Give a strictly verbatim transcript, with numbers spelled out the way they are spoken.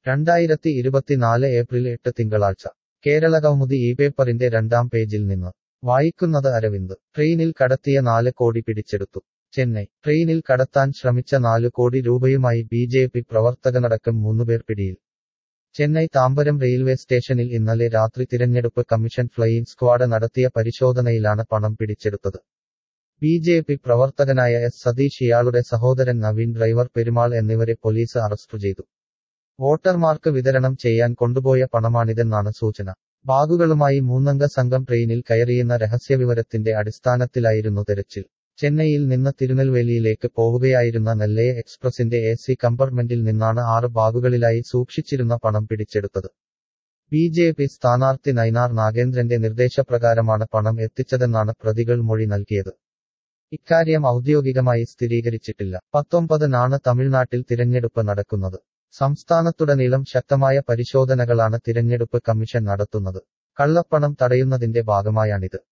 രണ്ടായിരത്തി ഇരുപത്തിനാല് ഏപ്രിൽ എട്ട് തിങ്കളാഴ്ച കേരളകൗമുദി ഈ പേപ്പറിന്റെ രണ്ടാം പേജിൽ നിന്ന് വായിക്കുന്നത് അരവിന്ദ് ട്രെയിനിൽ കടത്തിയ നാല് കോടി പിടിച്ചെടുത്തു ചെന്നൈ ട്രെയിനിൽ കടത്താൻ ശ്രമിച്ച നാലു കോടി രൂപയുമായി ബി ജെ പി പ്രവർത്തകനടക്കം മൂന്നുപേർ പിടിയിൽ ചെന്നൈ താമ്പരം റെയിൽവേ സ്റ്റേഷനിൽ ഇന്നലെ രാത്രി തിരഞ്ഞെടുപ്പ് കമ്മീഷൻ ഫ്ലൈയിംഗ് സ്ക്വാഡ് നടത്തിയ പരിശോധനയിലാണ് പണം പിടിച്ചെടുത്തത് ബി ജെ പി പ്രവർത്തകനായ എസ് സതീഷ് ഇയാളുടെ സഹോദരൻ നവീൻ ഡ്രൈവർ പെരുമാൾ എന്നിവരെ പോലീസ് അറസ്റ്റ് ചെയ്തു വോട്ടർമാർക്ക് വിതരണം ചെയ്യാൻ കൊണ്ടുപോയ പണമാണിതെന്നാണ് സൂചന ബാഗുകളുമായി മൂന്നംഗ സംഘം ട്രെയിനിൽ കയറിയെന്ന രഹസ്യവിവരത്തിന്റെ അടിസ്ഥാനത്തിലായിരുന്നു തെരച്ചിൽ ചെന്നൈയിൽ നിന്ന് തിരുനെൽവേലിയിലേക്ക് പോവുകയായിരുന്ന നെല്ലയ എക്സ്പ്രസിന്റെ എ സി കമ്പാർട്ട്മെന്റിൽ നിന്നാണ് ആറ് ബാഗുകളിലായി സൂക്ഷിച്ചിരുന്ന പണം പിടിച്ചെടുത്തത് ബി ജെ പി സ്ഥാനാർത്ഥി നൈനാർ നാഗേന്ദ്രന്റെ നിർദ്ദേശപ്രകാരമാണ് പണം എത്തിച്ചതെന്നാണ് പ്രതികൾ മൊഴി നൽകിയത് ഇക്കാര്യം ഔദ്യോഗികമായി സ്ഥിരീകരിച്ചിട്ടില്ല പത്തൊമ്പതിനാണ് തമിഴ്നാട്ടിൽ തിരഞ്ഞെടുപ്പ് നടക്കുന്നത് സംസ്ഥാനത്തുടനീളം ശക്തമായ പരിശോധനകളാണ് തിരഞ്ഞെടുപ്പ് കമ്മീഷൻ നടത്തുന്നത് കള്ളപ്പണം തടയുന്നതിന്റെ ഭാഗമായാണിത്